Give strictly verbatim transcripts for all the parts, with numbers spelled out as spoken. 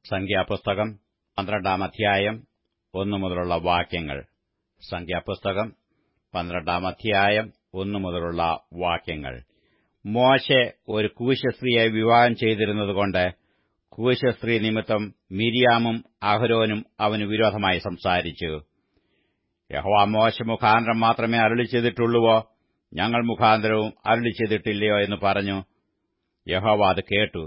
സംഖ്യാപുസ്തകം പന്ത്രണ്ടാം അധ്യായം ഒന്നു മുതലുള്ള വാക്യങ്ങൾ. സംഖ്യാപുസ്തകം പന്ത്രണ്ടാം അധ്യായം ഒന്നു മുതലുള്ള വാക്യങ്ങൾ. മോശെ ഒരു കൂശസ്ത്രീയെ വിവാഹം ചെയ്തിരുന്നതുകൊണ്ട് കൂശസ്ത്രീ നിമിത്തം മിര്യാമും അഹരോനും അവന് വിരോധമായി സംസാരിച്ചു. യഹോവ മോശെ മുഖാന്തരം മാത്രമേ അരുളി ചെയ്തിട്ടുള്ളുവോ, ഞങ്ങൾ മുഖാന്തരവും അരുളി ചെയ്തിട്ടില്ലയോ എന്ന് പറഞ്ഞു. യഹോവ അത് കേട്ടു.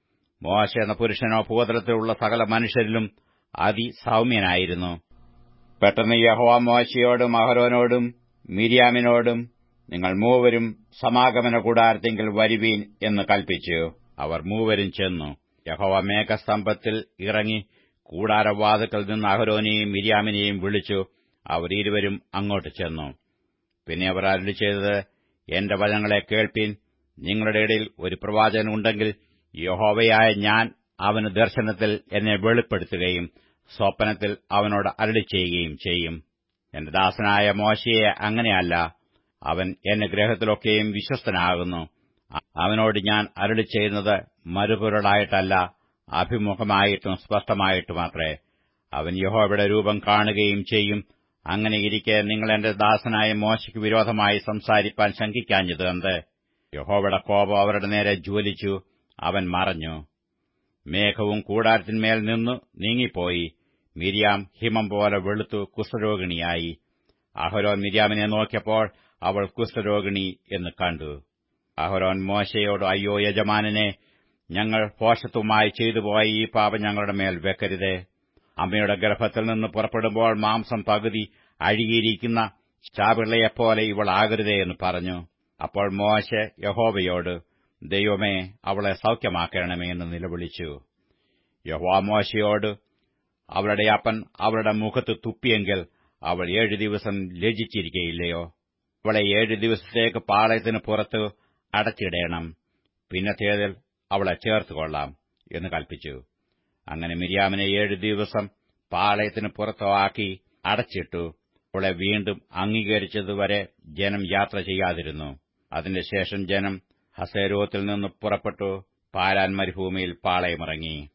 മോശെ എന്ന പുരുഷനോ ഭൂതലത്തിലുള്ള സകല മനുഷ്യരിലും അതിസൗമ്യനായിരുന്നു. പെട്ടെന്ന് യഹോവ മോശെയോടും അഹരോനോടും മിര്യാമിനോടും, നിങ്ങൾ മൂവരും സമാഗമന കൂടാരത്തിങ്കൽ വരുവീൻ എന്ന് കൽപ്പിച്ചു. അവർ മൂവരും ചെന്നു. യഹോവ മേഘസ്തംഭത്തിൽ ഇറങ്ങി കൂടാരവാതിൽക്കൽ നിന്ന് അഹരോനെയും മിര്യാമിനെയും വിളിച്ചു. അവർ ഇരുവരും അങ്ങോട്ട് ചെന്നു. പിന്നെ അവർ അരുളി ചെയ്തത്, എന്റെ വചനങ്ങളെ കേൾപ്പീൻ. നിങ്ങളുടെ ഇടയിൽ ഒരു പ്രവാചകൻ ഉണ്ടെങ്കിൽ യഹോവയായ ഞാൻ അവന് ദർശനത്തിൽ എന്നെ വെളിപ്പെടുത്തുകയും സ്വപ്നത്തിൽ അവനോട് അരുളി ചെയ്യുകയും ചെയ്യും. എന്റെ ദാസനായ മോശയെ അങ്ങനെയല്ല. അവൻ എന്റെ ഗ്രഹത്തിലൊക്കെയും വിശ്വസ്തനാകുന്നു. അവനോട് ഞാൻ അരുളി ചെയ്യുന്നത് മറുപൊരുളായിട്ടല്ല, അഭിമുഖമായിട്ടും സ്പഷ്ടമായിട്ടുമത്രേ. അവൻ യഹോവയുടെ രൂപം കാണുകയും ചെയ്യും. അങ്ങനെയിരിക്കെ നിങ്ങൾ എന്റെ ദാസനായ മോശയ്ക്ക് വിരോധമായി സംസാരിപ്പാൻ ശങ്കിക്കാഞ്ഞത് എന്ത്? യഹോവയുടെ കോപം അവരുടെ നേരെ ജ്വലിച്ചു. അവൻ മറഞ്ഞു. മേഘവും കൂടാരത്തിന്മേൽ നിന്നു നീങ്ങിപ്പോയി. മിര്യാം ഹിമം പോലെ വെളുത്തു കുഷ്ഠരോഗിണിയായി. അഹരോൻ മിര്യാമിനെ നോക്കിയപ്പോൾ അവൾ കുഷ്ഠരോഗിണി എന്ന് കണ്ടു. അഹരോൻ മോശെയോട്, അയ്യോ യജമാനനെ, ഞങ്ങൾ ഭോഷത്വമായി ചെയ്തുപോയ ഈ പാപം ഞങ്ങളുടെ മേൽ വെക്കരുതേ. അമ്മയുടെ ഗർഭത്തിൽ നിന്ന് പുറപ്പെടുമ്പോൾ മാംസം പകുതി അഴുകിയിരിക്കുന്ന ചാപിള്ളയെപ്പോലെ ഇവൾ ആകരുതേ എന്ന് പറഞ്ഞു. അപ്പോൾ മോശെ യഹോവയോട്, ദൈവമേ, അവളെ സൗഖ്യമാക്കണമേ എന്ന് നിലവിളിച്ചു. യഹോവ മോശെയോട്, അവളുടെ അപ്പൻ അവളുടെ മുഖത്ത് തുപ്പിയെങ്കിൽ അവൾ ഏഴു ദിവസം ലജ്ജിച്ചിരിക്കയില്ലയോ? അവളെ ഏഴു ദിവസത്തേക്ക് പാളയത്തിന് പുറത്ത് അടച്ചിടേണം. പിന്നത്തേതിൽ അവളെ ചേർത്തുകൊള്ളാം എന്ന് കൽപ്പിച്ചു. അങ്ങനെ മിര്യാമിനെ ഏഴു ദിവസം പാളയത്തിന് പുറത്താക്കി അടച്ചിട്ടു. അവളെ വീണ്ടും അംഗീകരിച്ചതുവരെ ജനം യാത്ര ചെയ്യാതിരുന്നു. അതിന്റെ ശേഷം ജനം ഹസേരോത്തിൽ നിന്ന് പുറപ്പെട്ടു പാരാൻ മരുഭൂമിയിൽ പാളയമിറങ്ങി.